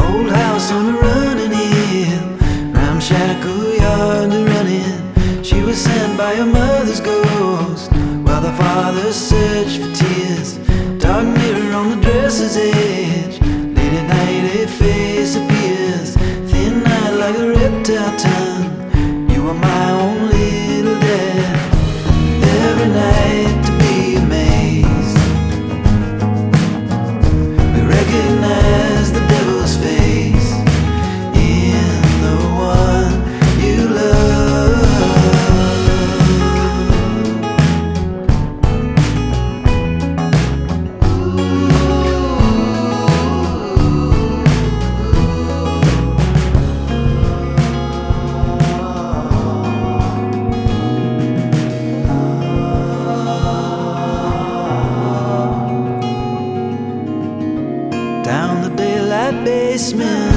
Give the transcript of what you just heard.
Old house on a running hill, ramshackle yard to run in. She was sent by her mother's ghost, while the father searched for tears. Dark mirror on the dresser's edge, late at night a face appears, thin eyed like a reptile tongue. You are my own little dad. Every night to be amazed, we recognize the devil's face in the one you love. Down the daylight basement,